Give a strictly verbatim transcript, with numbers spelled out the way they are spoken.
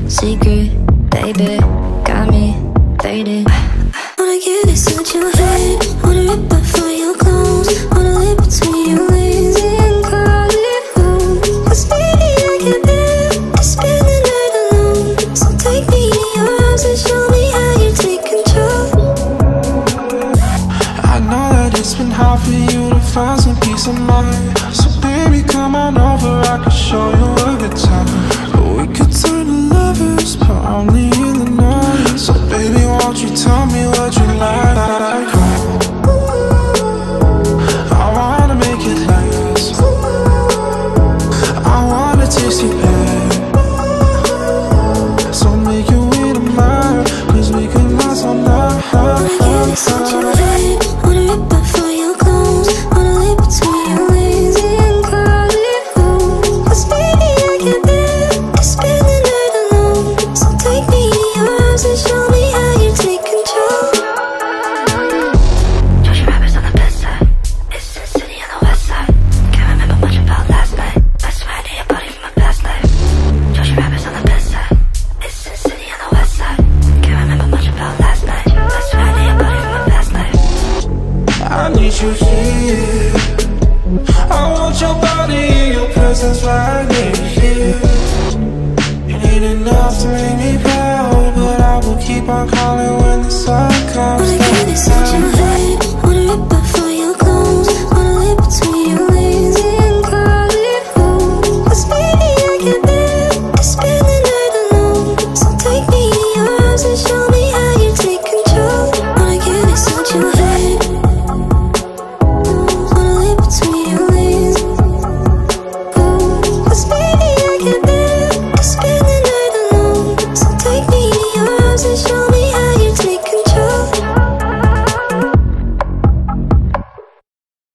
secret, baby, got me faded. Wanna get inside your head, wanna rip off all your clothes, wanna live between your legs and call it home. 'Cause baby, I get bad to spend the night alone. So take me in your arms and show me how you take control. I know that it's been hard for you to find some peace of mind, so baby, come on over, I can show you a good time. We could turn to lovers, but only in the night. So baby, won't you tell me what you like? I wanna make it last. I wanna taste your bed. So make your way to mine, 'cause we can last all night. Wanna get inside your head, wanna rip off all your clothes, wanna live between your legs and call it home. 'Cause baby, I get bad to spend the night alone. So take me in your arms and show me how you take control. Georgia rappers on the best side, it's Sin City on the west side. Can't remember much about last night, I swear I knew your body from my past life. Georgia rappers on the best side, it's Sin City on the west side. Can't remember much about last night, I swear I knew your body from my past life. I need you here, I want your body in your presence right here. It ain't enough to make me proud, but I will keep on calling when the sun comes Wanna get inside your down. head, wanna rip off all